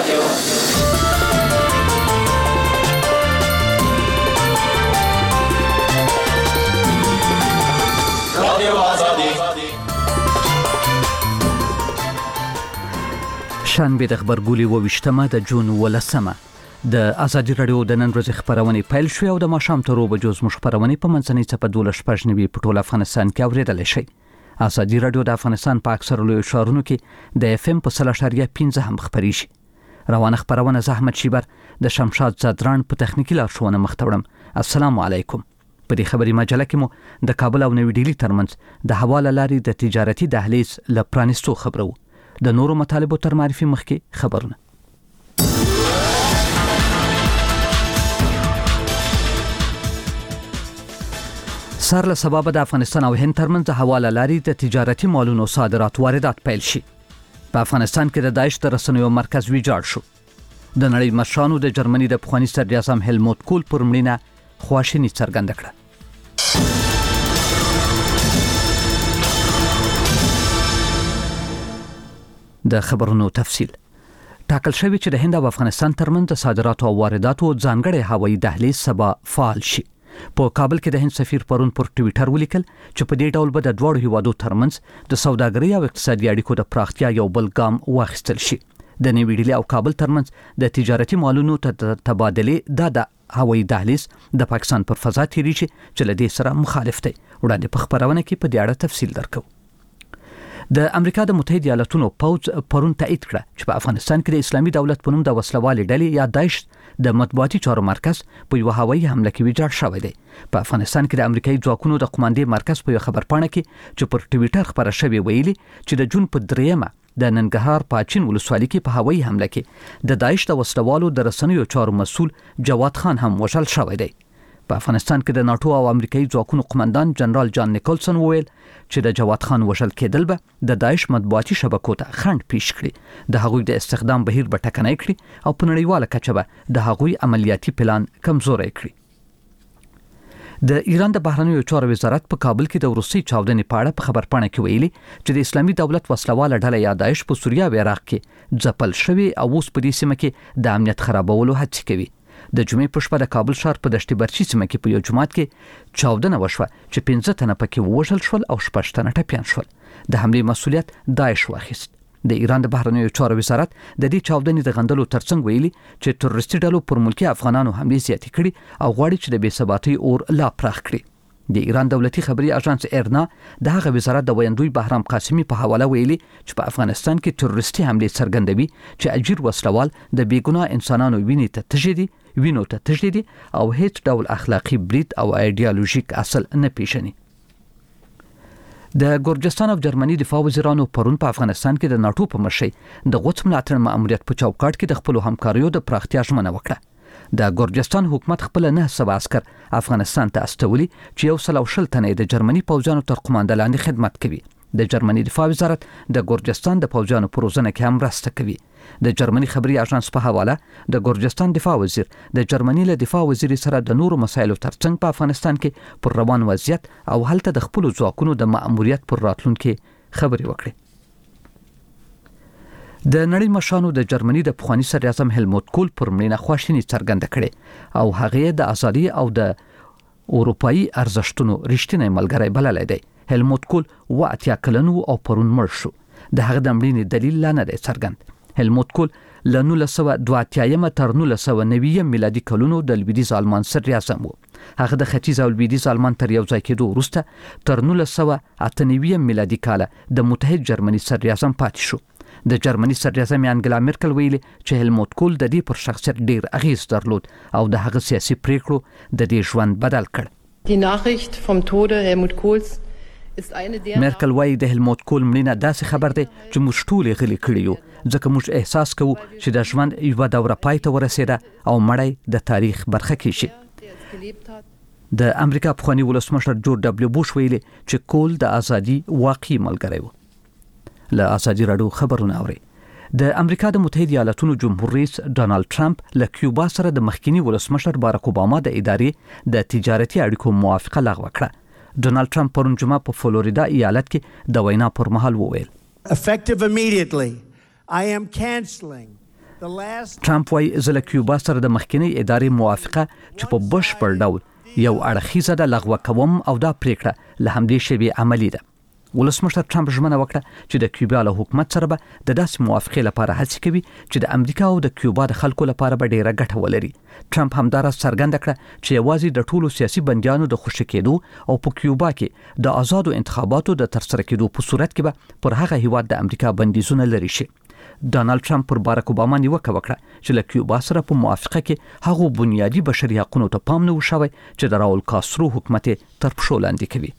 شنبه د خبرګولي 28 د جون 18 د ازادي رادیو د نن ورځې خبرونه پیل شوې او د ماښام تر 2 بجو زموږ خبرونه په منځنۍ څپه 12 په ټول افغانستان کې اوریدل شي. ازادي رادیو د افغانستان په اکثر لوی ښارونو کې د FM په 0.15 هم خبري شي. روانه خبرونه زحمت شیبر د شمشاد زادران په تخنیکی لارښوونه مختوړم. السلام علیکم. په دې خبري مجله کې مو د کابل او نوې ډیلی ترمنځ د حواله لاري د تجارتي دهلیز ل پرانستو خبرو د نورو مطالبو تر معرفي مخکې خبرونه. سر له سبب د افغانستان او هند ترمنځ د حواله لاري د تجارتي مالونو صادرات واردات پیل شي. په افغانستان کې د داعش د رسنیو مرکز ویجاړ شو. د نړۍ مشرانو د جرمني د پخواني صدر اعظم هلموت کول پر مړینه خواشیني څرګنده کړه. د خبرونو تفصیل ټاکل شوی چې د هند او افغانستان ترمنځ د صادراتو او وارداتو ځانګړی هوایي دهلیز سبا فعال شي. په کابل کې د هند سفیر پرون پر ټویټر ولیکل چې په دې ډول به د دوه هیوادو ترمنځ د سوداګرۍ او اقتصادي اړیکو د پراختیا یو بل ګام واخیستل شي. د نوې ډیلی او کابل ترمنځ د تجارتي مالونو تبادله د هوایي دهلیز د پاکستان پر فضا تیری شي چې له دې سره مخالف دی. وړاندې په خبرونه کې په دې اړه تفصیل درکو. د امریکا د متحده ایالاتونو پوځ پرون تایید کړ چې په افغانستان کې د اسلامي دولت په نوم د وسلوالې ډلې یا داعش د مطبوعاتي چارو مرکز په یو هوایي حمله کې ویجاړ شوی دی. په افغانستان کې د امریکایي ځواکونو د قوماندې مرکز په یو خبرپاڼه کې چې پر ټویټر خبره شوی ویلي چې د جون په 3 د ننګرهار پاچین ولسوالۍ کې په هوایي حمله کې د داعش د وسلوالو د رسنیو چارو مسول جواد خان هم وژل شوی دی. په افغانستان کې د ناتو او امریکایي ځواکونو قومندان جنرال جان نیکلسن وویل چې د جواد خان وژل کېدل به د داعش مطبوعاتي شبکو ته خنډ پیش کړي، د هغوی د استخدام بهیر به ټکنی کړي او په نړیواله کچه به د هغوی عملیاتي پلان کمزوری کړي. د ایران د بهرنیو چارو وزارت په کابل کې د روسي چاودنې په اړه په خبرپاڼه کې ویلي چې د اسلامي دولت وسلواله ډله یا داعش په سوریه او عراق کې ځپل شوی او اوس په دې سیمه کې د امنیت خرابولو هڅې کوي. د جمعې په شپه د کابل ښار په دشت برچی سیمه کې په یو جماعت کې چاودنه وشوه چې 15 تنه پکې وژل شول او 6 تنه ټپیان شول. د حملې مسؤلیت داعش واخیست. د ایران د بهرنیو چارو وزارت د دې چاودنې د غندلو ترڅنګ ویلي چې تروریستي ډلو پر ملکی افغانانو حملې زیاتې کړي او غواړي چې د بې ثباتۍ اور لا پراخ کړي. د ایران دولتي خبري اژانس ایرنا د هغه وزارت د ویاندوی بهرام قاسمی په حواله ویلي چې په افغانستان کې تروریستي حملې څرګندوي چې اجیر وسلوال د بیګناه انسانانو وینو ته تجدید او هیڅ ډول اخلاقی برید او ایډیالوژیک اصل نه پیژني. د ګورجستان او جرمني دفاع وزیرانو پرون په افغانستان کې د ناتو په مشرۍ د غوڅ ملاتړ ماموریت په چوکاټ کې د خپل همکاریو د پراختیا ژمنه وکړه. د ګورجستان حکومت خپل 900 عسكر افغانستان ته استولي چې 120 تنه د جرمني پوځیانو تر قومانده لاندې خدمت کوي. د جرمني دفاع وزارت د ګورجستان د پوځیانو په روزنه کې هم مرسته کوي. د جرمني خبري اژانس په حواله د ګورجستان دفاع وزیر د جرمني له دفاع وزیر سره د نورو مسایلو ترڅنګ په افغانستان کې پر روان وضعیت او هلته د خپل ځواکونو د مأموریت پر راتلونکو خبري وکړي. د نړۍ مشرانو د جرمني د پخواني صدر اعظم هلموت کول پر مړینه خواشیني څرګنده کړي او هغه د ازادي او د اروپאי ارزښتونو رښتینی ملګری بللی دی. هلموت کول 80 کلن او پرون مړ شو. د هغه د مړینې دلیل لا نه دی څرګند. هلموت کول له 1982 تر 1990 میلادي کلونو د لویدیځ آلمان صدر اعظم و. هغه د ختیځ او لویدیځ آلمان تر یو ځای کېدو وروسته تر 1998 میلادي کال د متحد جرمني صدر اعظم پاتې شو. د جرمني صدر اعظم انګلا مرکل ویلي چې هلموت کول د دې پر شخصیت ډیر اغیز درلود او د هغه سیاسي پریکړو د دې ژوند بدل کړ. Die Nachricht vom Tode Helmut Kohls ist eine der مرکل وايي د هلموت کول مړینه داسې خبر دی چې موږ ټول غلي کړی یو ځکه موږ احساس کوو چې د ژوند یو دوره پای ته ورسېده او مړی د تاریخ برخه کیږي. د امریکا پخوانی ولسمشر جورج دبلیو بوش ویلي چې کول د ازادي واقعي ملګری و. له ازادي رادیو خبرونه اوري. د امریکا د متحده ایالاتونو جمهور رئیس ډانلډ ټرمپ له کیوبا سره د مخکینی ولسمشر باراک اوباما د ادارې د تجارتي اړیکو موافقه لغوه کړه. ډانلډ ټرمپ پرون جمعه په فلوریدا ایالت کې د وینا پر مهال وویل Effective immediately I am canceling ټرمپ وايي زه له کیوبا سره د مخکنی ادارې موافقه چې په بشپړ ډول یو اړخیزه د لغوه کوم او دا پریکړه له همدې شیبې عملی ده. ولسمشر ټرمپ ژمنه وکړه چې د کیوبا له حکومت سره به د داسې موافقې لپاره هڅه کوي چې د امریکا او د کیوبا د خلکو لپاره به ډیره ګټه ولري. ټرمپ همداراز څرګنده کړه چې یوازې د ټولو سیاسي بندیانو د خوشي کېدو او په کیوبا کې د آزادو انتخاباتو د ترسره کېدو په صورت کې به پر هغه هیواد د امریکا بندیزونه لري شي. ډانلډ ټرمپ پر باراک اوباما نیوکه وکړه چې له کیوبا سره په موافقه کې هغه بنیادی بشري حقوقو ته پام نه وشوي چې د راول کاسترو حکومت تر پښو لاندې کوي.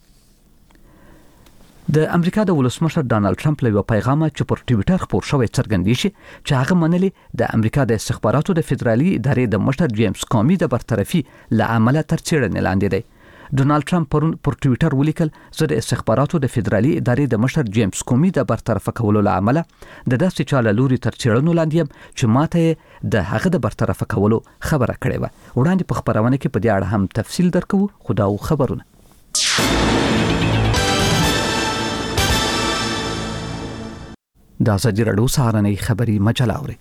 د امریکا د ولسمشر ډانلډ ټرمپ له پیغامه چې پر ټوئیټر خپور شوی څرګندې شي چې هغه منلي د امریکا د استخباراتو د فدرالي ادارې د مشر جیمز کامي د برطرفي له عمله تر څېړنې لاندې دی. ډونالد ټرمپ پرون پر ټوئیټر ولیکل زه د استخباراتو د فدرالي ادارې د مشر جیمز کامي د برطرفه کولو له عمله د داسې چا له لوري تر څېړنو لاندې یم چې ماته د هغه د برطرفه کولو خبره کړې وه. وړاندې په خبرونه کې په دې اړه هم تفصیل درکوو. خدا او خبرونه د ازادي راډیو سهارنۍ خبری مجله اوري.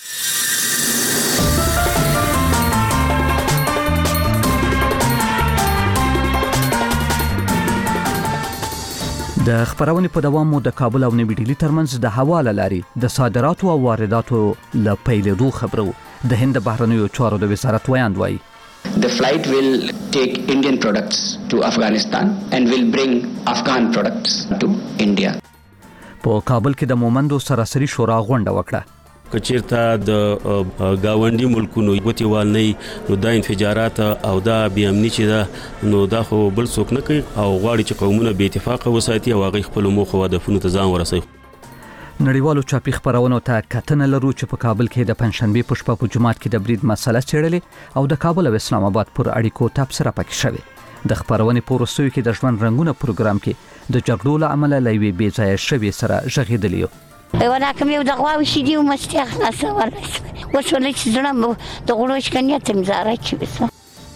د خبرونې په دوام مو د کابل او نوي ډیلي ترمنځ د هوا له لارې د صادراتو او وارداتو له پیلېدو خبرو. د هند بهرنیو چارو د وزارت ویاند وایي The flight will take Indian products to Afghanistan and will bring Afghan products to India. په کابل کې د مومندو سراسري شورا غونډه وکړه. کچیرته د گاونډي ملکونو غوتیوال نه نو دا انفجارات او دا بې امني چې دا نو دا خو بل څوک نه کوي او غواړي چې قومونه بې اتفاقه وساتي او هغه خپل موخه او هدفونو ته ځان ورسوي. نړیوالو چاپی خبرونو ته کتنه لرو چې په کابل کې د پنځشنبه په شپه په جمعات کې د برید مسله څېړلې او د کابل او اسلام آباد پر اړیکو تبصره پکې شوه. د خبرونې په وروستیو کې د ژوند رنگونه پروګرام کې د جګړو له امله لوي بې ځای شوی سره ژغېدلی. وانا کوم یو د غواوي شې دی مستیا خلاص ورس وسولې چې زړه د غړوش کنیا تم زاره چې وسه.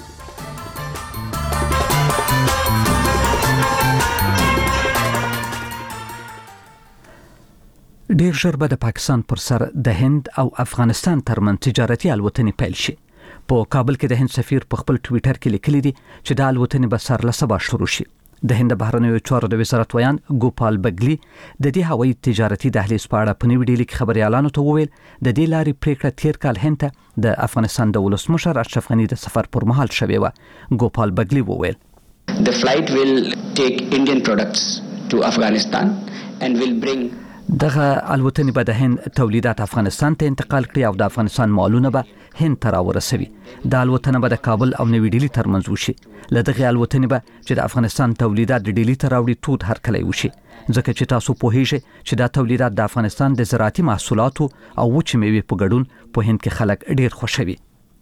ډیر ژر به د پاکستان پر سر د هند او افغانستان ترمنځ تجارتي الوتنې پیل شي. په کابل کې د هند سفیر په خپل ټوئیټر کې لیکلي دي چې د الوتنې به سر له سبا شروع شي. د هند بهرنیو چارو د وزارت ویاند ګوپال بګلی د دې هوایي تجارتي دهلیز په اړه په نوي ډیلي کې خبريالانو ته وویل د دې لارې پریکړه تیر کال هند ته د افغانستان د ولسمشر اشرف غني د سفر پر مهال شوې و. ګوپال بګلی وویل The flight will take Indian products to Afghanistan and will bring دغه الوتنې به د هند تولیدات افغانستان ته انتقال کړي او د افغانستان مالونه به هند ته راورسوي. د الوتنه به د کابل او نوي ډیلي ترمنځ وشي. له دغه الوتنې به چې د افغانستان تولیدات د ډیلي ته راوړي تود هرکلی وشي ځکه چې تاسو پوهیږئ چې دا تولیدات د افغانستان د زراعتي محصولاتو او وچې میوې په ګډون په هند کې خلک ډیر خوشوي.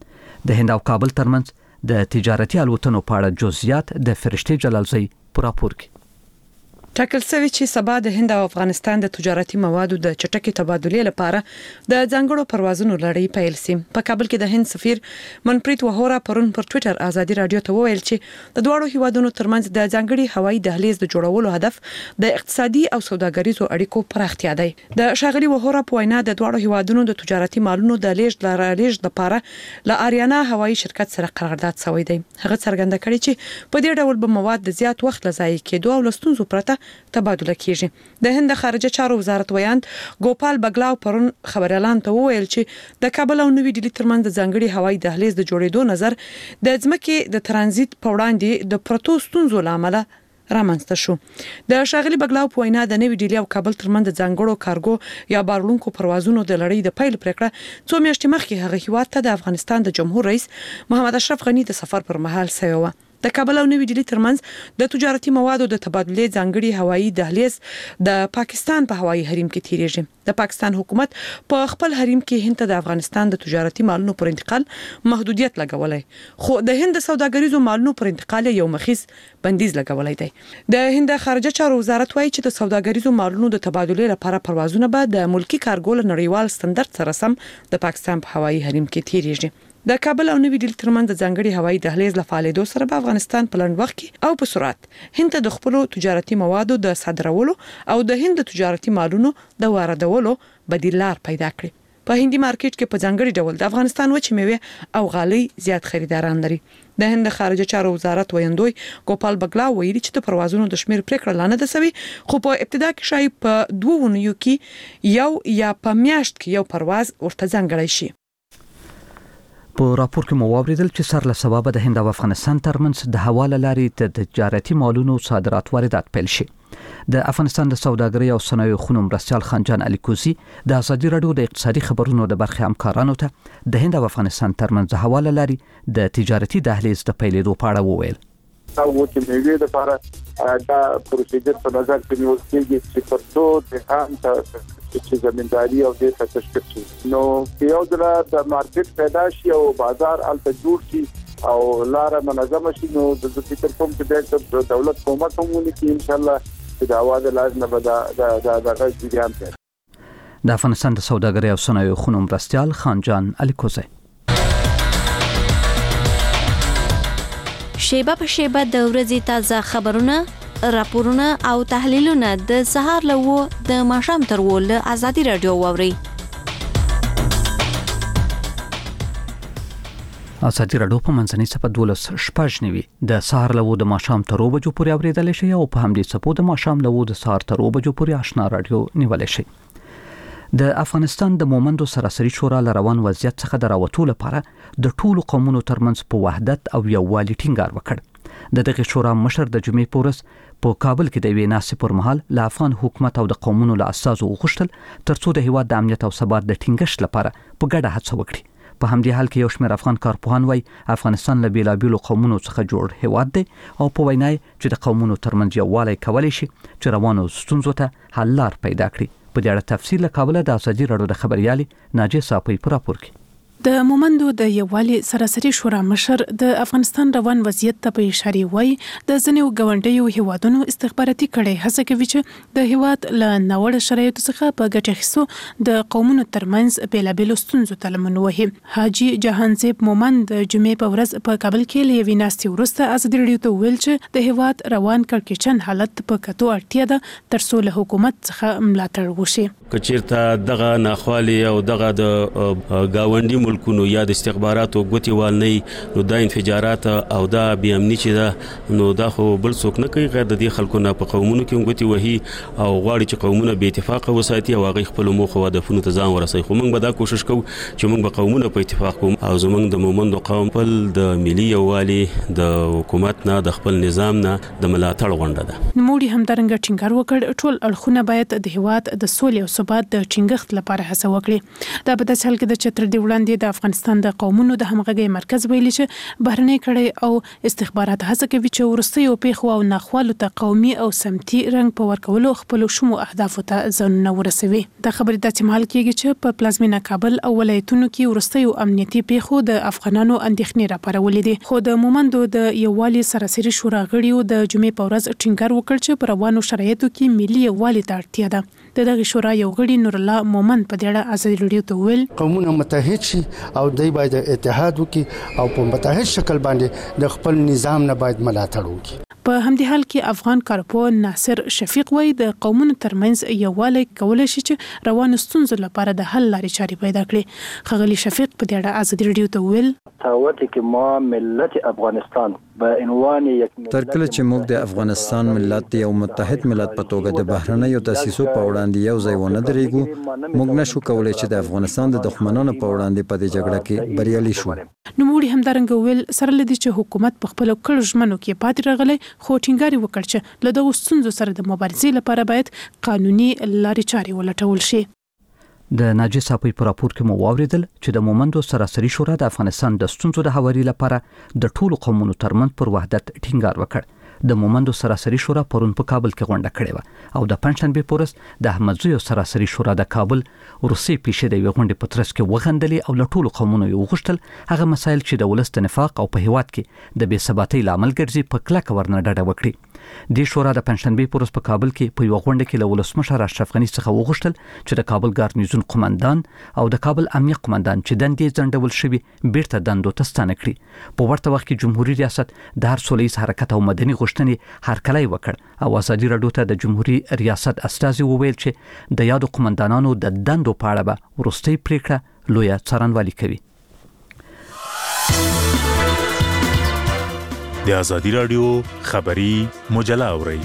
د هند او کابل ترمنځ د تجارتي الوتنو په اړه جزئیات د فرشتي جلالزی په راپور کې ټاکل شوی چې سبا د هند او افغانستان د تجارتي موادو د چټکې تبادلې لپاره د ځانګړو پروازونو لړۍ پیل شي. په کابل کې د هند سفیر منپریت وهورا پرون پر ټوئیټر ازادي رادیو ته وویل چې د دوه هیوادونو ترمنځ د ځانګړي هوایي دهلیز د جوړولو هدف د اقتصادي او سوداګریزو اړیکو پراختیا دی. د شاغلي وهورا په وینا د دوه هیوادونو د تجارتي مالونو د لیږد لپاره ل آریانا هوایي شرکت سره قرارداد شوی دی. هغه څرګنده کړی چې په دې ډول به مواد د زیات وخت لځای کېدو او لستونزو پرته تبادله کیږي. د هند خارجه چارو وزارت ویاند ګوپال بګلاو پرون خبريالان ته وویل چې د کابل او نوي ډیلي ترمنځ ځانګړي هوایي دهلیز د جوړېدو نظر د ځمکې د ترانزیت په وړاندې د پروتو ستونزو لامل رامنځته شو. د شاغلي بګلاو په وینا د نوي ډیلي او کابل ترمنځ ځانګړو کارګو یا بارلونکو پروازونو د لړۍ د پیل پریکړه څو میاشتې مخکې هغه هیواد ته د افغانستان د جمهور رئیس محمد اشرف غني د سفر پر مهال شوی و. د کابل او نوي ډیلي ترمنځ د تجارتي موادو د تبادلې ځانګړي هوایي دهلیز د پاکستان په هوایي حریم کې تیریږي. د پاکستان حکومت په خپل حریم کې هند ته د افغانستان د تجارتي مالونو پر انتقال محدودیت لګولای خو د هند سوداګریزو مالونو پر انتقال یو مخیز بندیز لګولای دی. د هند خارجه چارو وزارت وایي چې د سوداګریزو مالونو د تبادلې لپاره پروازونه به د ملکی کارګو له نړیوال ستاندرد سره سم د پاکستان په هوایي حریم کې تیریږي. د کابل او نوي ډیلي ترمنځ د ځانګړي هوایي دهلیز له فعالیدو سره به افغانستان په لنډ وخت کې او په سرعت هند ته د خپل تجارتي موادو د صادرولو او د هند تجارتي مالونو د واردولو بدیل لار پیدا کړي. په هندي مارکیټ کې په ځانګړي ډول د افغانستان وچې میوه او غالۍ زیات خریداران لري. د هند خارجه چارو وزارت ویندوی ګوپال بغلا ویلي چې د پروازونو د شمیر پریکړه لانه ده سوي، خو په ابتدا کې شای په 2 ونیو کې یو یا په میاشت کې یو پرواز ورته ځانګړی شي. په راپور کې مو واوریدل چې سر له سبب د هند او افغانستان ترمنځ د حواله لارې د تجارتي مالونو صادرات واردات پیل شي. د افغانستان د سوداګرۍ او صنایعو خونو مرستیال خانجان علي کوزي د ازادي رادیو د اقتصادي خبرونو د برخې همکارانو ته د هند او افغانستان ترمنځ حواله لارې د تجارتي دهلیز د پیلېدو په اړه وویل. او چې میوې لپاره دا پروسیجر په نظر کې نیول کېږي چې پرڅو د خام ته چې زمینداری او د تشکیل شي نو یو ځل د مارکیټ پیدا شي او بازار الته جوړ شي او لار منظم شي نو د فکر کوم چې د دولت کومک هم ونکړي ان شاء الله چې دا واده لازم به دا جریان کوي. د افغانستان د سوداګرۍ او صنایعو خونو مرستیال خانجان علي کوزي. شیبه په شیبه د ورځې تازه خبرونه، راپورونه او تحلیلونه د سهار له د ماښام تر له ازادي رادیو واوري. ازادي رادیو په منځنۍ صفحه 12:15 د سهار له د ماښام تر 2 بجو پورې اوریدل شي او په همدې صفحه د ماښام له د سهار تر 2 بجو پورې آشنا رادیو نیول شي. د افغانستان د مومندو سراسري شورا روان وضعیت څخه د راوتو لپاره د ټولو قومونو ترمنځ په وحدت او یووالي ټینګار وکړ. د دغه شورا مشر د جمعې پورس په کابل کې د وی ناسې پر مهال له افغان حکومت او د قومونو له اساسو وغوښتل ترڅو د هیواد د امنیت او ثبات د ټینګښت لپاره په ګډه هڅه وکړي. په همدې حال کې یو شمېر افغان کارپوهان وایي افغانستان له بیلابیلو قومونو څخه جوړ هیواد دی او په وینای چې د قومونو ترمنځ یووالی کولی شي چې روانو ستونزو ته حل لار پیدا کړي. په دې اړه تفصیل کابل د ازادي رادیو د خبريالي ناجیه صافی پر راپور کې. د مومندو د یووالي سراسري شورا مشر د افغانستان روان وضعیت ته په اشاره وایي د ځینو ګاونډیو هیوادونو استخباراتي کړي هڅه کوي چې د هیواد له ناوړه شرایطو څخه په ګټه اخیستو د قومونو ترمنځ بیلابیلو ستونزو ته لمن وهي. حاجي جهانزیب مومند د جمعې په ورځ په کابل کې له وی ناستې وروسته ازادي رادیو ته ویل چې د هیواد روان کړکېچن حالت په کتو اړتیا ده ترڅو له حکومت څخه ملاتړ وشي. کچیرته دغه ناخوالي او دغه د گاونډي ملکونو یا د استخباراتو ګوتیوال نه نو دا انفجارات او دا بې امني چې دا نو دا خو بل څوک نه کوي غیر د دې خلکو نه په قومونو کې ګوتی وهي او غواړي چې قومونه به اتفاق وساتي او هغه خپل موخه او هدفونو ته ځان ورسوي. خو موږ به دا کوشش کوو چې موږ به قومونه په اتفاق کوو او زموږ د مومندو قوم خپل د ملي یووالي د حکومت نه د خپل نظام نه د ملاتړ غونډه ده. نوموړي همدارنګه ټینګار وکړ ټول اړخونه باید د هیواد د سولې او ثبات د ټینګښت لپاره هڅه وکړي. دا په داسې حال کې د چتر دی وړاندې د افغانستان د قومونو د همغږي مرکز ویلي چې بهرنۍ کړي او استخبارات هڅه کوي چې ورستیو پیښو او ناخوالو ته قومي او سمتي رنګ په ورکولو خپل شمو اهدافو ته ځانونه ورسوي. د خبرې د احتمال کېږي چې په پلازمینه کابل او ولایتونو کې ورستیو امنیتي پیښو د افغانانو اندېښنې راپارولې دي. خو د مومندو د یووالي سراسري شورا غړیو د جمعې په ورځ ټینګار وکړ چې په روانو شرایطو کې ملي یووالي ته اړتیا ده. د دغه شورا یو غړي نور الله مومند په دې اړه ازادي رادیو ته ویل قومونه متحد شي او دوی باید اتحاد وکړي او په متحد شکل باندې د خپل نظام نه باید ملاتړ وکړي. په همدې حال کې افغان کارپوه ناصر شفیق وایي د قومونو ترمنځ یووالی کولای شي چې روانو ستونزو لپاره د حل لارې چارې پیدا کړي. ښاغلي شفیق په دې اړه ازادي رادیو ته ویل تاوته کې ما ملت افغانستان به عنوان یک تر کله چې موږ د افغانستان ملت یو متحد ملت په توګه د بهرنیو تاسیسو په وړاندې یو ځای ونه درېږو موږ نشو کولای چې د افغانستان د دښمنانو په وړاندې په دې جګړه کې بریالي شو. نوموړي همدارنګه ویل سره لدی چې حکومت په خپل کړه ژمنو کې پاتې راغلی خو ټینګار وکړ چې له دغو ستونزو سره د مبارزې لپاره باید قانوني لارې چارې ولټول شي. د ناجی صافی پر راپور کې مو واوریدل چې د مومندو سراسري شورا د افغانستان د ستونزو د هواري لپاره د ټولو قومونو ترمنځ پر وحدت ټینګار وکړ. د مومندو سراسري شورا پرون په کابل کې غونډه کړې و او د پنځشنبه پورس د احمدزیو سراسري شورا د کابل روسي پیښې د غونډې په ترڅ کې وغندلې او له ټولو قومونو یو غوښتل هغه مسایل چې د ولست نفاق او په هیواد کې د بې ثباتۍ لامل ګرځي په کلک ورنه ډډه وکړي. د شورا د پنځشنبه پر ورځ په کابل کې په یو غونډه کې له ولسمشر اشرف غنی څخه وغوښتل چې د کابل ګارنیزون قومندان او د کابل امنیه قومندان چې دندې ځنډول شوی بیرته دندو ته ستانه کړي. په ورته وخت کې جمهوریت ریاست د هر سولهییز حرکت او مدني غوښتنې هرکلی وکړ او ازادي راډیو ته د جمهوریت ریاست استازي وویل چې د یادو قومندانانو د دندو په اړه به وروستۍ پریکړه لویه څارنوالي کوي. د ازادي راډیو خبری مجله اورئ.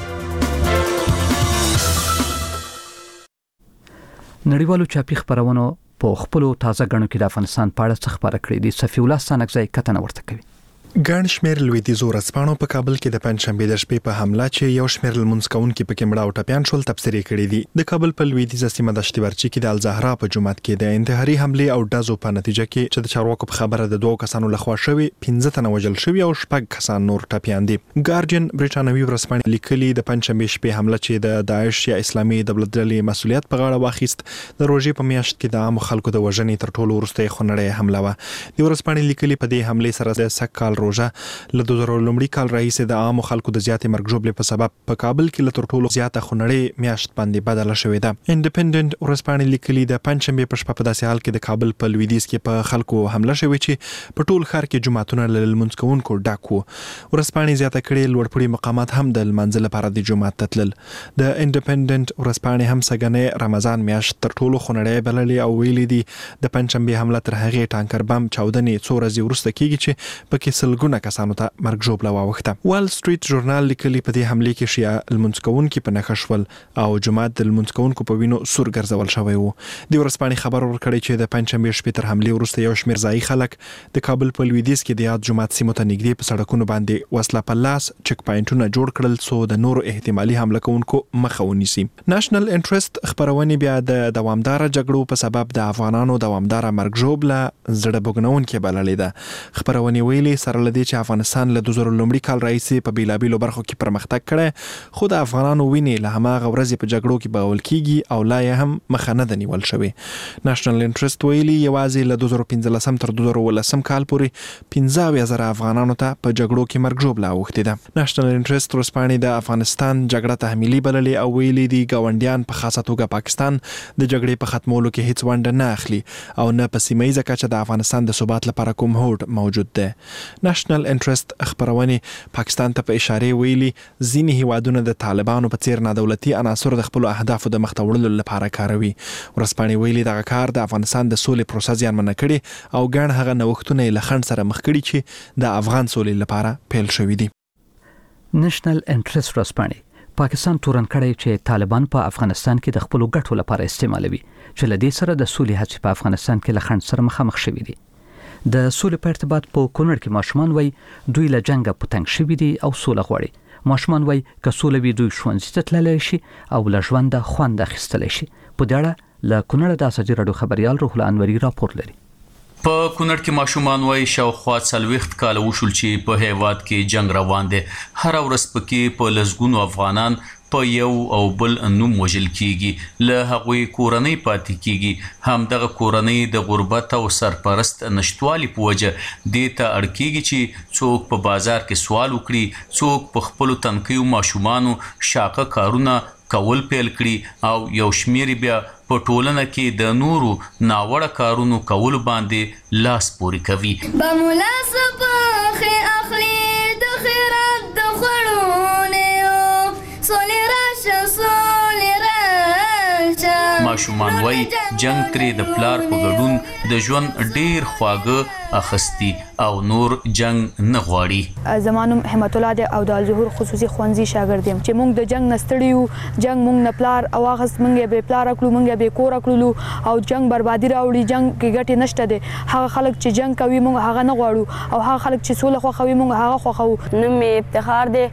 نړیوالو چاپی خبرونو په خپل تازه غنو کې د افغانستان په اړه څه خبره کړې دي. صفی الله ستانکزی کتنه ورته کوي. ګڼ شمېر لویدیځو ورځپاڼو په کابل کې د پنځشنبه د شپې په حمله چې یو شمېر لمونځ کوونکي پکې مړه او ټپیان شول تبصرې کړې دي. د کابل په لویدیځه سیمه د شتیورچي کې د الزهرا په جومات کې د انتحاري حمله او ډزو په نتیجه کې چې د چارواکو په خبره د 2 کسانو لخوا شوی 15 تنه وژل شوی او 6 کسان نور ټپیان دي. ګارډین برټانوي ورځپاڼې لیکلي د پنځشنبه شپې حمله چې د داعش یا اسلامي دولت ډلې مسؤلیت په غاړه واخیست د روزي په میاشت کې د عام خلکو د وژنې تر ټولو وروستۍ خونړۍ حمله و. د ورځپاڼې لیکلي په دې حمله سره د سکهال روزه له 2000 کال راهیسې د عام خلکو د زیاتې مرګ ژوبلې په سبب په کابل کې له تر ټولو زیاته خونړۍ میاشت باندې بدله شوې ده. انډیپندنت ورځپاڼې لیکلي د پنځشنبه په شپه په داسې حال کې د کابل په لویدیځ کې په خلکو حمله شوې چې په ټول ښار کې جماعتونه له لمونځ کوونکو ډک وو. ورځپاڼې زیاته کړې لوړپوړي مقامات هم د لمانځه لپاره د جومات ته تلل. د انډیپندنت ورځپاڼې هم سګنې رمضان میاشت تر ټولو خونړۍ بللې او ویلي دي د پنځشنبه حمله تر هغې ټانکر بم چاودنې څو ورځې وروسته کېږي چې پکې سلګونه کسانو ته مرګ ژوبله واوښته. وال سټریټ ژورنال لیکلي په دې حمله کې شیعه لمونځ کوونکي په نښه شول او جماعت د لمونځ کوونکو په وینو سور ګرځول شوی وو. د ورځپاڼې خبر ورکړی چې د پنځشنبه شپې تر حمله وروسته یو شمېر ځایي خلک د کابل په لویدیځ کې د یاد جماعت سیمو ته نږدې په سړکونو باندې وسله په لاس چک پاینټونه جوړ کړل څو د نورو احتمالي حمله کوونکو مخه ونیسي. نېشنل انټرست خبرونه بیا د دوامدار جګړو په سبب د افغانانو دوامدار مرګ ژوبله زړه بوږنونکې بللې ده. خبرونه ویلي سره لدی چې افغانستان له 2000 کال راهیسې په بیلابیلو برخو کې پرمختګ کړی خو د افغانانو وینې له هماغه ورځې په جګړو کې بغول کیږي او لا یې هم مخه نه ده نیول شوې. نېشنل انټرست ویلي یوازې له 2015 تر 2018 کال پورې 15,000 افغانانو ته په جګړو کې مرګ ژوبله اوښتې ده. نېشنل انټرست ورځپاڼې د افغانستان جګړه تحمیلي بللې او ویلي دي ګاونډیان په خاصه توګه پاکستان د جګړې په ختمولو کې هیڅ ونډه نه اخلي او نه په سیمه ییزه کچه د افغانستان د ثبات لپاره کوم هوډ موجود ده. نېشنل انټرست خبرونه پاکستان ته په اشاره ویلي ځینې هیوادونه د طالبانو په څیر نادولتي عناصر د خپل اهدافو د مخته وړلو لپاره کاروي. ورځپاڼې ویلي دغه کار د افغانستان د سولې پروسه زیانمنه کړي او ګڼ هغه نوښتونه یې له خنډ سره مخ کړي چې د افغان سولې لپاره پیل شوي دي. نېشنل انټرست ورځپاڼې پاکستان تورن کړی چې طالبان په افغانستان کې د خپل ګټو لپاره استعمالوي چې لدې سره د سولې هڅې په افغانستان کې له خنډ سره مخامخ شوي دي. د سولې په ارتباط په کونړ کې ماشومان وای دوی له جنگ په تنګ شوي دي او سوله غواړي. ماشومان وای که سوله وي دوی ښوونځي ته تللی شي او له ژونده خوند اخیستلی شي. په دې اړه له کونړ د ازادي راډیو خبريال روح الله انوري راپور لري. په کونړ کې ماشومان وای شاوخوا 40 کال وشول چې په هیواد کې جنگ روان دي. هر ورځ پکې په لزګونو افغانان په یو او بل نوم وژل کیږي له هغوی کورنۍ پاتې کیږي. هم دغه کورنۍ د غربت او سرپرست نشټوالي په وجه دې ته اړ کیږي چې څوک په بازار کې سوال وکړي څوک په خپل تنکیو ماشومانو شاقه کارونه کول پیل کړي او یو شمیر بیا په ټولنه کې د نورو ناوړه کارونو کول باندې لاس پوري کوي. بمولا صباخ اخلي د خیرات د خړونه سولې راشه سولې راشه. ماشومان وای جنگ ترې د پلار په ګډون د ژوند ډیر خواږه اخستی او نور جنگ نه غواړي. زمانم همت الله دی او د الظهور خصوصي خوانزي شاګرد یم چې مونږ د جنگ نستړیو جنگ مونږ نه پلار او هغه مونږ به پلار کړو مونږ به کور کړو او جنگ بربادي راوړي. جنگ کې ګټه نشته دي. هغه خلک چې جنگ کوي مونږ هغه نه غواړو او هغه خلک چې سوله خوښوي مونږ هغه خوښو. نو می افتخار دی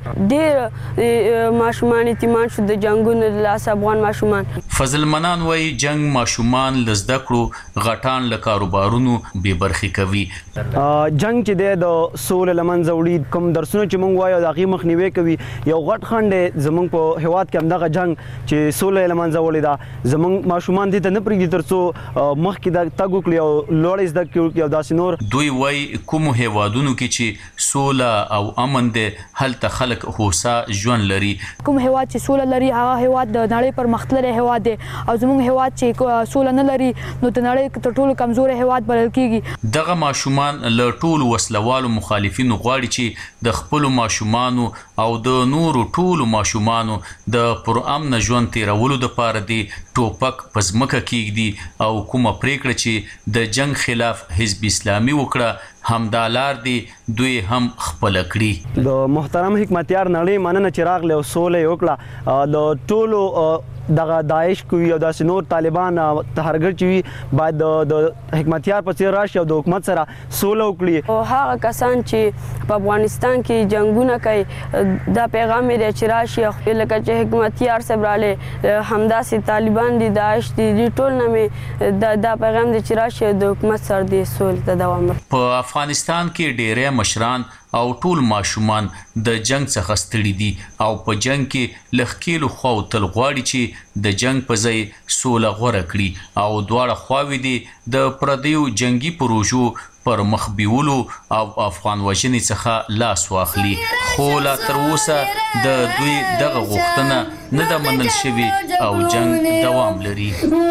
ډیر ماشومان یتیمان شو د جنگونو لاس افغان ماشومان. فضل منان وای جنگ ماشومان لزده کړو غټان له کاروبارونو بې برخې کوي جنگ چې د سول لمنځه وړي کوم درسونه چې مونږ وایو د هغې مخنیوي کوي یو غټ خنډ زمونږ په هیواد کې همدغه جنگ چې سول لمنځه وړي دا زمونږ ماشومان دې ته نه پرېږدي تر څو مخکې د تګ وکړي او لوړې زده کړي او داسې نور. دوی وایي کومو هیوادونو کې چې سوله او امن دی هلته خلک هوسا ژوند لري. کوم هیواد چې سوله لري هغه هیواد د نړۍ پرمختللی هیواد دی او زمونږ هیواد چې سوله نه لري نو د نړۍ تر ټولو کمزوری هیواد بلل کیږي. دغه ماشومان له ټولو وسلوالو مخالفینو غواړي چې د خپلو ماشومانو او د نورو ټولو ماشومانو د پرامن ژوند تیرولو دپاره دی ټوپک په ځمکه کیږدي او کومه پریکړه چې د جنگ خلاف حزب اسلامي وکړه همدا لار دی دوی هم خپل کړي. د محترم حکمتیار نړۍ مننه چې راغله او سوله وکړه د ټولو دغه داعش کوي او داسې نور طالبان تهرګر چې وي باید د حکمتیار په څیر راشي او د حکومت سره سوله وکړي. او هغه کسان چې په افغانستان کې جنگونه کوي دا پیغام یې چې راشي لکه چې حکمتیار صاحب راغلی همداسې طالبان دي داعش دي ټول نه مې دا پیغام دی چې راشي د حکومت سره د سولې ته دوام ورکړي. په افغانستان کې ډېری مشران او ټول ماشومان د جنگ څخه ستړي دي او په جنگ کې لخکېلو خواو تل غواړي چې د جنگ په ځای سوله غوره کړي او دواړه خواوې دي د پردیو جنگي پروژو پر مخ بیولو او افغان وژنې څخه لاس واخلي خو لا تر اوسه د دوی دغه غوښتنه نه ده منل شوې او جنگ دوام لري.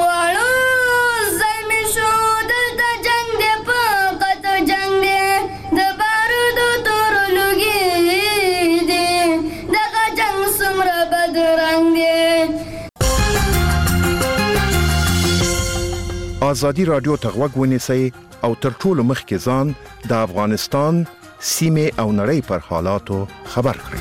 آزادی رادیو ته غوږ ونیسئ او تر ټولو مخکې ځان د افغانستان سیمې او نړۍ پر حالاتو خبر کړئ.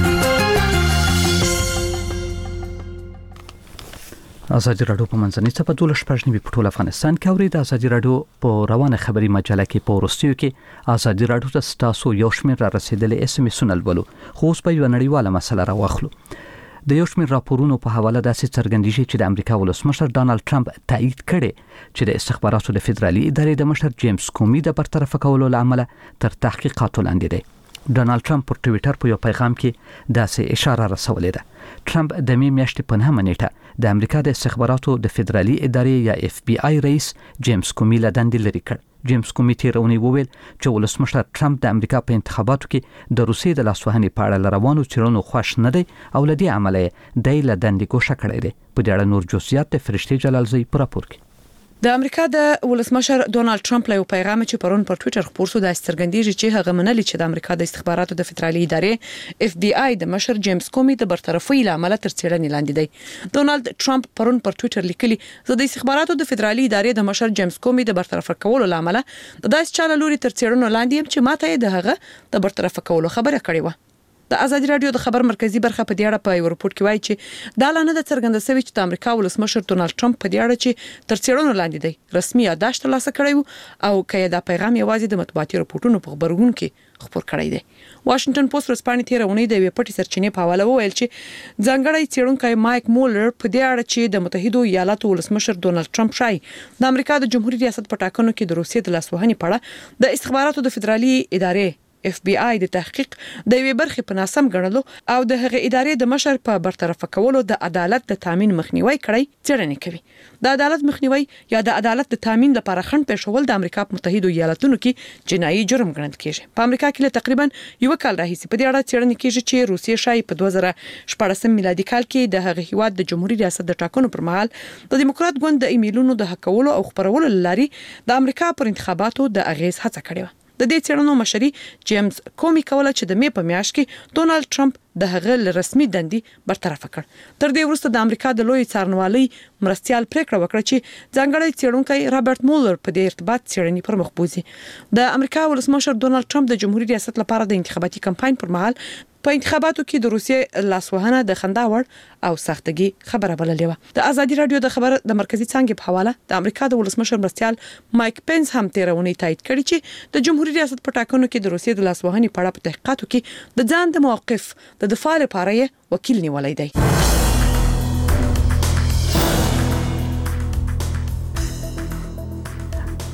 آزادی رادیو په منځنۍ صفحه 12 په ټول افغانستان کې اوري. د آزادی رادیو په روانه خبري مجله کې په ورستیو کې آزادی رادیو ته تاسو یو شمېر را رسیدلې اس ام اس ولولو خو اوس په یو نړیواله مسله راوخلو. د یو شمېر راپورونو په حواله داسې څرګندېږي چې د امریکا ولسمشر ډانلډ ټرمپ تایید کړي چې د استخباراتو د فدرالي ادارې د مشر جیمز کومي د برطرف کولو لامل تر تحقیقاتو لاندې دی. ډانلډ ټرمپ پر ټوئیټر په یو پیغام کې داسې اشاره رسولې ده. ټرمپ د می میاشتې په 9 نیټه د امریکا د استخباراتو د فدرالي ادارې یا اف بی آی رئیس جیمز کومي له دندې لرې کړ. جیمز کومي تیرونی وویل چې ولسمشر ټرمپ د امریکا په انتخاباتو کې د روسیې د لاسوهنې په اړه روانو څېړنو خوښ نه دی او له دې امله د له دندې ګوښه کړی دی. په دې اړه نور جزئیات د فرشتي جلالزی په راپور کې. د امریکا د ولسمشر ډونالد ټرمپ له پیغام چې پرون پر ټوئیټر خپور شو د سترګندېږي چې هغه منلي چې د امریکا د استخباراتو د فدرالي ادارې اف بی آی د مشر جیمز کومي د برطرفۍ لامل تر څېړنې لاندې دی. ډونالد ټرمپ پرون پر ټوئیټر لیکلي زه د استخباراتو د فدرالي ادارې د مشر جیمز کومي د برطرف کولو لامل د داس چاله لوري تر څېړنو لاندې يم چې ماته د هغه د برطرف کولو خبره کړې و. د آزادی رادیو د خبر مرکزی برخه په دې اړه په یو رپورت کې وایي چې دا لانه د څرګنده شوی چې د امریکا ولسمشر ډونالد ټرمپ په دې اړه چې تر څېړنو لاندې دی رسمي یادداشت ترلاسه کړی او کله دا پیغام یوازې د مطبوعاتي رپورټونو په خبرګون کې خبر کړی دی. واشنگټن پوسټ ورسپانې تیرونی د وی پټي سرچینې په حواله وویل چې ځانګړی څېړونکی مایک مولر په دې اړه چې د متحده ایالاتو ولسمشر ډونالد ټرمپ شای د امریکا د جمهوریت ریاست په ټاکنو کې د روسیې د لاسوهنې په اړه د استخباراتو د فدرالي ادارې اف بی آی د تحقیق د یوې برخې په ناسم ګڼلو او د هغې ادارې د مشر په برطرف کولو د عدالت د تامین مخنیوي کړی څېړنې کوي. د عدالت مخنیوي یا د عدالت د تامین لپاره خنډ پېښول د امریکا په متحده ایالاتونو کې جنایي جرم ګڼل کیږي. په امریکا کې له تقریبا یو کال راهیسې په دې اړه څېړنې کیږي چې روسیې شای په 2014 میلادي کال کې د هغې هیواد د جمهوریت ریاست د ټاکنو پر مهال د دیموکرات ګوند د ایمیلونو د حقولو او خبرولو لاري د امریکا پر انتخاباتو د اغیز هڅه کړې و. د دې څېړنو مشري جیمز کومي کوله چې د می په میاشت کې ډونالد ټرمپ د هغه رسمي دندې برطرف کړ. تر دې وروسته د امریکا د لوی څارنوالۍ مرستيال پریکړه وکړه چې ځانګړی څېړونکی رابرټ مولر په دې ارتباط څېړنې پر مخ بوزي. د امریکا ولسمشر ډونالد ټرمپ د جمهوریت ریاست لپاره د انتخاباتي کمپاین پر مهال په انتخاباتو کې د روسیې لاسوهنه د خندا وړ او سختګي خبره بللې و. د آزادی رادیو د خبر د مرکزی څنګه په حواله د امریکا د ولسمشر مرستيال مایک پنس هم تیرونی تایید کړی چې د جمهوریت ریاست په ټاکنو کې د روسیې د لاسوهنې په اړه په تحقیقاتو کې د ځان د موقف د دفاع لپاره وکیل نیولای دی.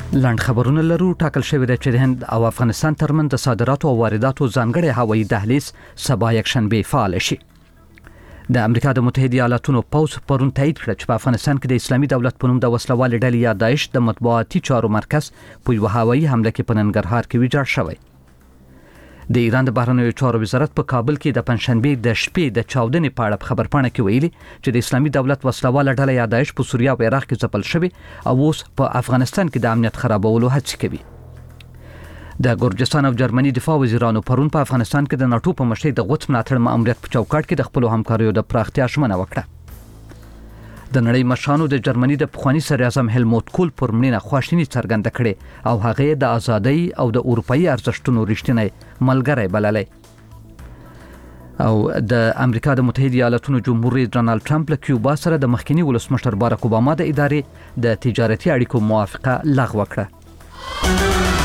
لاند خبرونه لرو. ټاکل شوی دی چې د هند او افغانستان ترمنځ د صادراتو او وارداتو ځانګړی هوایي دهلیز سبا یکشنبه فعال شي. د امریکا د متحده ایالاتونو پوز پرون تایید کړ چې په افغانستان کې د اسلامي دولت په نوم د وسلوال ډلې یا داعش د مطبوعاتي چارو مرکز په یو هوایي حمله کې په ننګرهار کې ویجاړ شوی. د ایران د بهرنیو چارو وزارت په کابل کې د پنځشنبه د شپې د چاودنې په اړه خبرپاڼه کې ویلي چې د اسلامي دولت وسلوال ډله یا داعش په سوریه او عراق کې ځپل شوی او اوس په افغانستان کې د امنیت خرابولو هڅې کوي. د ګورجستان او جرمني دفاع وزیرانو پرون په افغانستان کې د ناتو په مشرۍ د غوڅ ملاتړ ماموریت په چوکاټ کې د خپل همکاریو د پراختیا ژمنه وکړه. د نړۍ مشرانو د جرمني د پخوانی صدر اعظم هلموت کول پر مړینه خواشیني څرګنده کړې او هغه د ازادۍ او د اروپאי ارزښتونو رښتینی ملګری بللی. او د امریکا د متحده ایالاتونو جمهور رئیس ډونالد ټرمپ له کیوبا سره د مخکنی ولسمشر باراک اوباما د ادارې د تجارتي اړیکو موافقه لغوه کړه.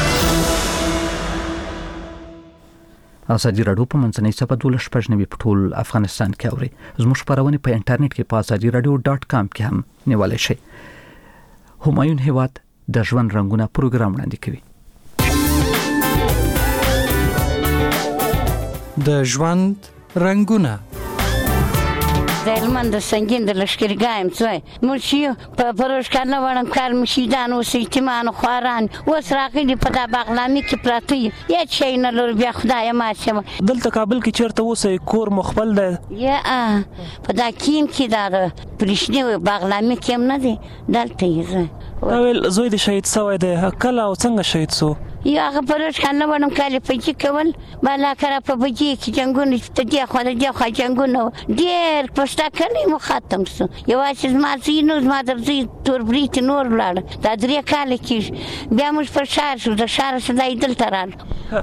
ازادي راډیو په منځنۍ صفحه 12 په ټول افغانستان کې اوري. زموږ خبرونه په انټرنیټ کې په azadiiradio.com کې هم نیولای شئ. همایون هیواد د ژوند رنگونه پروګرام وړاندې کوي. د ژوند رنگونه د هلمند د سنگین د لشکرګایم څوی موږ په پروشکانه وړم کار مشیدان اوس ایتمان خواران اوس راغلي په دا بغلامي کې پراته یا شي نه لور بیا خدای ما شم دلته کابل کې چیرته اوسې کور مخبل ده یا په دا کیم کې دا پرشنی بغلامي کې نه دي دلته یې اول زوی د شهید سوی ده کله او څنګه شهید سو یا هغه پروشکانه وړم کالي پچی کول بالا کرا په بجی کې جنگونه ته دی خو د خو جنگونه ډیر پښتا کړي مو ختم سو یو چې ما زینو ما درځي توربریت نور ولاړ دا درې کال کې بیا موږ په شهر شو د شهر سره دل تران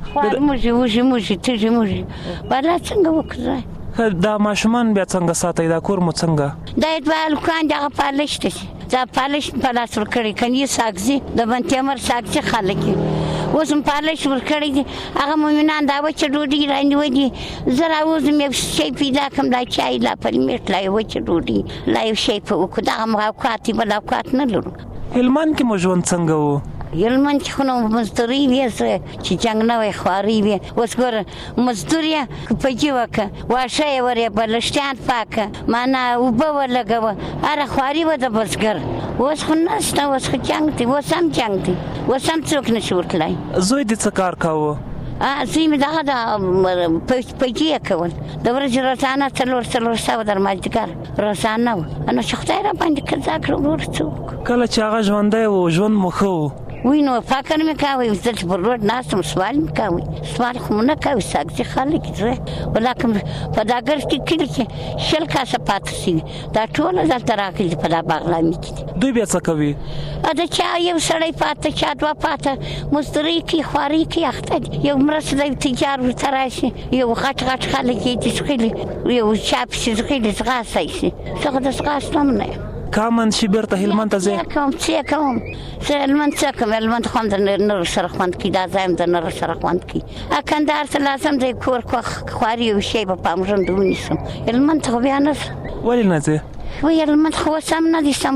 موږ ته بالا څنګه وکړای دا ماشومان بیا څنګه ساتي دا کور مو څنګه دا د کان دغه پالشته دا پالش په لاس ور کړی کني ساګزي د بنتیمر ساګزي خلک اوس په پالش ور کړی دي هغه مومنان دا وچ ډوډۍ راندې ودی زرا اوس مې شي پیدا کوم دا چای لا په میټ لا وچ ډوډۍ لا یو شي په وکړه دا موقعاتي بل اوقات نه لرو. هلمند کې مو ژوند څنګه وو؟ هلمند کې خو نو مزدوري وي چې جنګ نه وي خواري وي اوس ګوره مزدوري په جیوکه واشه یې ورې بلشتان پاکه معنا وبه ولګوه اره خواري و د بزګر اوس خو نشته اوس خو جنګ دی اوس هم جنګ دی اوس هم څوک نشي ورتلای. زوی دې څه کار کاوه؟ زوی مې دغه د پیجې کول د ورځې روزانه څلور سوه در مازدیګر روزانه وه نو چې خدای را باندې قضا کړه ورور څوک کله چې هغه ژوندی و ژوند مو ښه و وی نو فکر مې کاوه زه چې پر روډ ناستم سوال مې کاوه سوال خو مو نه کاوه ساګزي خلک زه ولکن په دا ګرځ کې کلي کې شل کاسه پاتې شوي دا ټوله دلته راغلي په دا بغلامي کې دوی بیا څه کوي؟ د چا یو سړی پاته چا دوه پاته مزدوري کوي خواري کوي اخته دي یو مرسته د تجار ورته راشي یو غټ خلک یې دي ځغلي یو چا پسې ځغلي ځغاستی شي زه خو د ځغاستم نه یم کامن شي بیرته هلمند ته ځې څه کوم زه هلمند څه کوم هلمند خو د نورو سره خوند کوي دا ځای هم د نورو سره خوند کوي کندهار ته لازم دی کور خواري یو شی به پامژند ونیسم هلمند ته خو بیا نه ولې نه ځې؟ وی هلمند خو اوس هم نه دي سم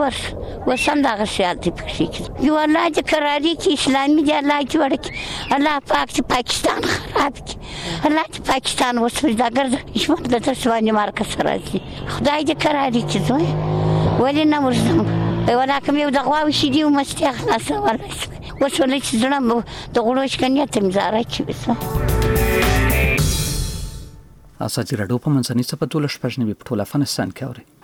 اوس هم دغه شیات دي پکښې یو الله دې کراري کړي اسلامي دې الله جوړ کړي الله پاک چې پاکستان خراب کړي الله چې پاکستان اوس سوداګر ژوند د داسې باندې مارکه سره راځي خدای دې کراري کړي زوی ولې نه ورځم ولکه یو د غواوې شیدې ومستې خلاصولی شوې اوس ولې چې زړه د غوړو شکنیت مې زاره کړي ازادي راډیو په منځنۍ صفحه 12 په ټول افغانستان کې اوري.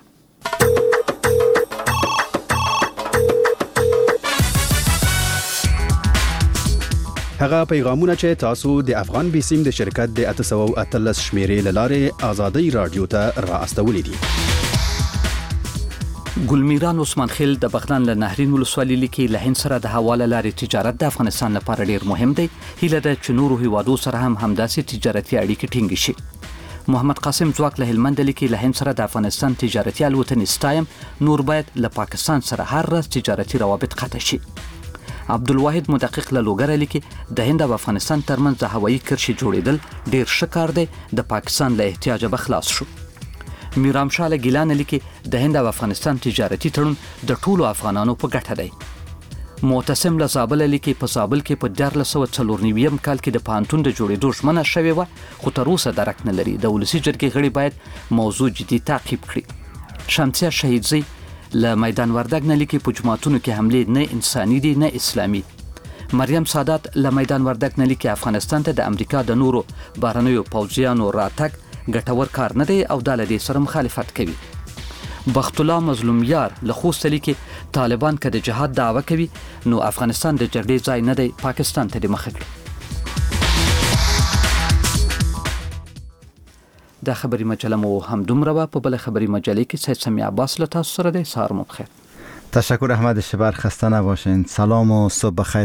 هغه پیغامونه چې تاسو د افغان بیسیم د شرکت د 813 شمیرې لاره ازادي رادیو ته را استولې دي. ګلمیران عثمان خیل د بغلان له نهرین ولسوالۍ لیکي له هند سره د حواله لارې تجارت د افغانستان لپاره ډیر مهم دی. هیله ده چې نورو هیوادو سره هم همداسې تجارتي اړیکې ټینګ شي. محمد قاسم ځواک له هلمند لیکي له هند سره د افغانستان تجارتي الوتنې ستایم نور باید له پاکستان سره هر ورځ تجارتي روابط قطع شي. عبدالواحد مدقق له لوګر لیکي د هند او افغانستان ترمنځ د هوایي کرښې جوړیدل ډیر ښه کار دی د پاکستان له احتیاجه به خلاص شو. میرام شاه له ګیلان لیکي د هند او افغانستان تجارتي تړون د ټولو افغانانو په ګټه دی. معتصم له زابل لیکي په زابل کې په 1494 کال کې د پانتون د جوړېدو ژمنه شوې و خو تر اوسه درک نه لري. د ولسی جرګې غړي باید موضوع جدي تعقیب کړي. شمسیه شهیدزی له میدان وردګ نه لیکي په جماعتونو کې حمله نه انساني دي نه اسلامي. مریم سادات له میدان وردګ نه لیکي افغانستان ته د امریکا د نورو بهرنیو پوځیانو راتګ ګټور کار نه دی او د لدې سره مخالفت کوي. بخت الله مظلوم یار له خوست لیکي طالبان که د جهاد دعوه کوي نو افغانستان د جګړې ځای نه دی، پاکستان ته د مخه کړي. دا خبري مجله مو هم دومره په بل خبري مجله کې سید سمیع عباس له تاسو سره دی. سهار مو بخیر. تشکر احمد شبر، خسته نباشین. سلام و صبح بخیر.